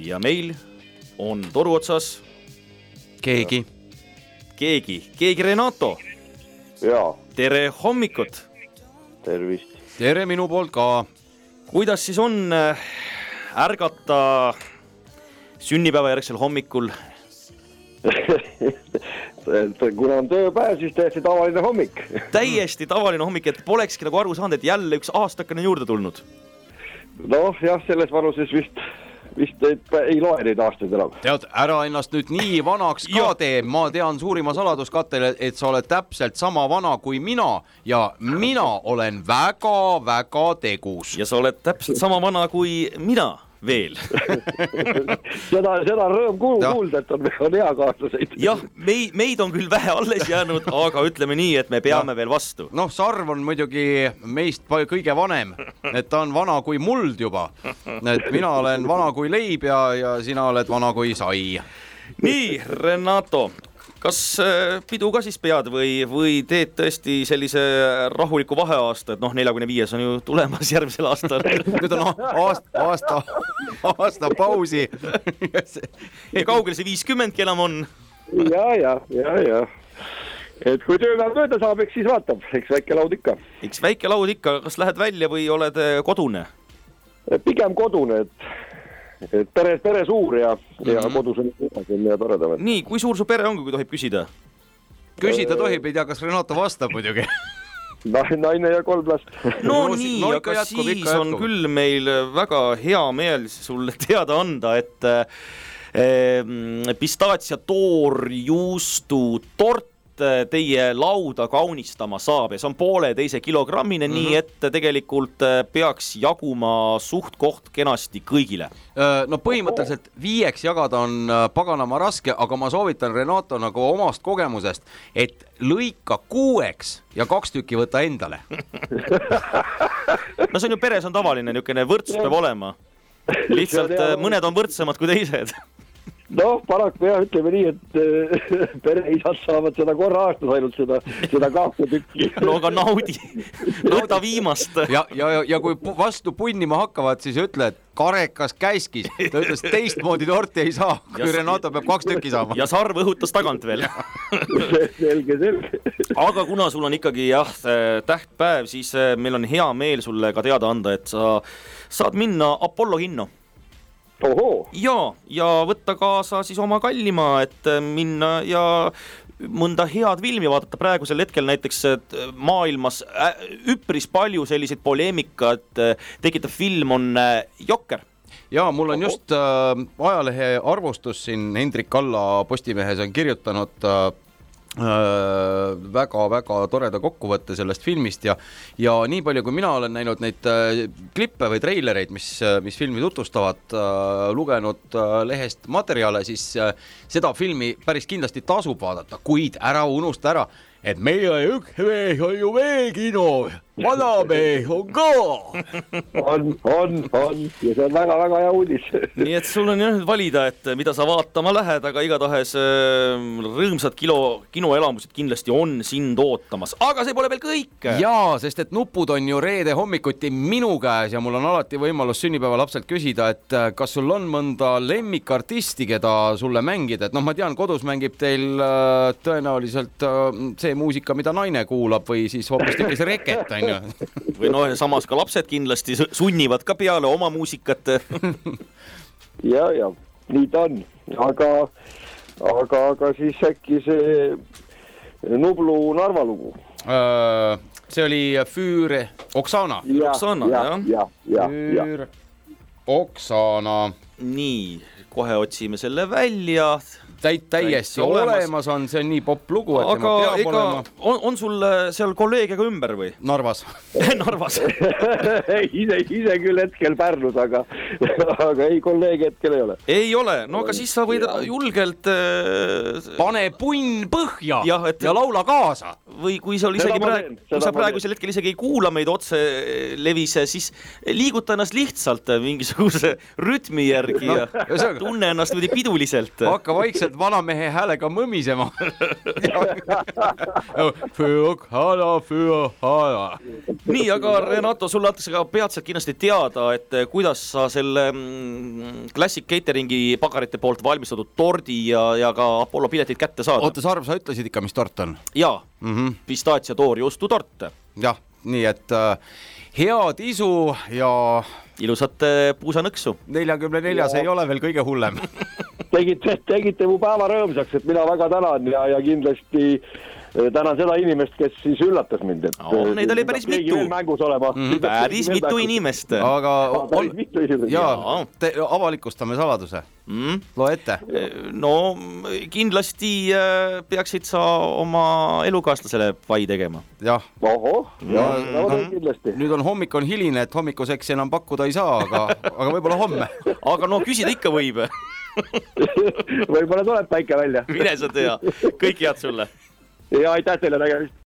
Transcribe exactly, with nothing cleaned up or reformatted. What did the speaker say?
ja meil on toru otsas keegi. Keegi, keegi Renato. Jaa. Tere hommikut. Tervist. Tere minu poolt ka. Kuidas siis on ärgata sünnipäeva järgsel hommikul? Kuna on tööpäev, siis täiesti tavaline hommik. Täiesti tavaline hommik, et polekski nagu aru saanud, et jälle üks aastakene juurde tulnud. Noh, jah, selles vanuses vist, vist ei, ei loe neid aastaid enam. Tead, ära ennast nüüd nii vanaks ka tee. Ma tean suurima saladuskattel, et sa oled täpselt sama vana kui mina ja mina olen väga-väga tegus. Ja sa oled täpselt sama vana kui mina veel. seda, seda rõõm kuulda, et on, on hea kaasluseid. Jah, meid, meid on küll vähe alles jäänud, aga ütleme nii, et me peame ja veel vastu. Noh, Sarv on muidugi meist kõige vanem, et ta on vana kui muld juba. Et mina olen vana kui leib ja, ja sina oled vana kui sai. Nii, Renato, kas pidu ka siis pead või, või teed tõesti sellise rahuliku vaheaasta, et noh, neljakümne viies on ju tulemas järgmisel aastal. Nüüd on aasta, aasta, aasta pausi. Ja kaugel see viiskümmendki enam on? Ja, ja, ja, ja. Et kui tööpäev mööda saab, eks siis vaatab, eks väike laud ikka. Eks väike laud ikka, kas lähed välja või oled kodune? Pigem kodune, et et pere, pere suur ja, ja mm-hmm. kodus on ja toredam. Nii, kui suur su pere on, kui tohib küsida? Küsida tohib, ei tea, kas Renato vastab muidugi. Naine ja kolm last. No, no nii, no, aga jätkub, siis on jätkub. Küll meil väga hea meel sulle teada anda, et eh, pistaatia toor juustu tort teie lauda kaunistama saab ja see on poole teise kilogrammine, mm-hmm. nii et tegelikult peaks jaguma suht koht kenasti kõigile. No põhimõtteliselt viieks jagada on paganama raske, aga ma soovitan Renato nagu omast kogemusest, et lõika kuueks ja kaks tükki võtta endale. No see on ju peres on tavaline, niisugune võrdsus peab olema. Lihtsalt mõned on võrdsemad kui teised. Noh, paraku jah, ütleme nii, et pereisad saavad seda korra aastas ainult seda, seda kahte tükki. No aga naudi, nauda viimast. Ja, ja, ja kui vastu punnima hakkavad, siis ütle, et karekas käiskis. Ta ütles, teistmoodi torti ei saa, kui ja, Renato peab kaks tükki saama. Ja Sarv õhutas tagant veel. Selge, selge. Aga kuna sul on ikkagi jah, tähtpäev, siis meil on hea meel sulle ka teada anda, et sa saad minna Apollo kinno. Oho. Ja, ja võtta kaasa siis oma kallima, et minna ja mõnda head filmi vaadata praegusel hetkel näiteks maailmas üpris palju selliseid poleemikat tekitav film on Jokker. Ja mul on just äh, ajalehe arvustus siin Hendrik Kalla Postimehes on kirjutanud äh, väga-väga toreda kokkuvõtte sellest filmist ja, ja nii palju, kui mina olen näinud neid klippe või treilereid, mis, mis filmi tutvustavad, lugenud lehest materjale, siis seda filmi päris kindlasti tasub vaadata, kuid ära unusta ära, et meie üks mees on ju veekino, vana mees on ka. On, on, on ja see on väga-väga hea uudis. Nii et sul on jah valida, et mida sa vaatama lähed, aga igatahes rõõmsad kilo, kinoelamused kindlasti on sind ootamas. Aga see pole veel kõik. Jaa, sest et nupud on ju reede hommikuti minu käes ja mul on alati võimalus sünnipäeva lapselt küsida, et kas sul on mõnda lemmikartisti, keda sulle mängida. Et noh, ma tean, kodus mängib teil tõenäoliselt see muusika, mida naine kuulab või siis hoopis tükis reket, on ju. Või no samas ka lapsed kindlasti sunnivad ka peale oma muusikat. Ja, ja, nii ta on. Aga, aga, aga siis äkki see Nublu Narva lugu. See oli Füür Oksana. Ja, Oksana, ja, ja, ja, Füür Oksana. Nii, kohe otsime selle välja. Täit täiesti olemas. olemas on, see on nii popp lugu, et aga ega on, on sul seal kolleegiga ümber või? Narvas. Narvas. ise, ise küll hetkel Pärnus, aga, aga ei, kolleegi hetkel ei ole. Ei ole, no aga siis sa võid ja. julgelt äh... pane punn põhja ja, et... ja laula kaasa. Või kui sa, isegi praegu, kui sa praegusel hetkel isegi ei kuula meid otse levise, siis liiguta ennast lihtsalt mingisuguse rütmi järgi no, ja tunne ennast piduliselt. Hakka vaikselt hakkad vanamehe häälega mõmisema. nii, aga Renato, sulle antakse ka peatselt kindlasti teada, et kuidas sa selle Classic Cateringi pagarite poolt valmistatud tordi ja, ja ka Apollo piletid kätte saada. Oota, Sarv, sa ütlesid ikka, mis tort on? Jaa, mm-hmm. Pistaatia toorjuustu tort. Jah, nii et äh, head isu ja ilusat puusanõksu. neljakümne neljas ei ole veel kõige hullem. tegite, tegite mu päeva rõõmsaks, et mina väga tänan ja, ja kindlasti tänan seda inimest, kes siis üllatas mind. Et oh, neid oli päris mitu. Mängus olema. Mm, päris mitu mängus. Inimest. Aga ah, päris on... mitu inimest. Jaa, te, avalikustame saladuse. Mm. Loe ette. No kindlasti peaksid sa oma elukaaslasele pai tegema. Jah. Oho, ja, no, no, kindlasti. Nüüd on hommik on hiline, et hommikuseks enam pakkuda ei saa, aga, aga võib-olla homme. Aga no küsida ikka võib. Võib-olla tuleb päike välja. Mine sa tea. Kõik head sulle. Ja aitäh teile nägemist.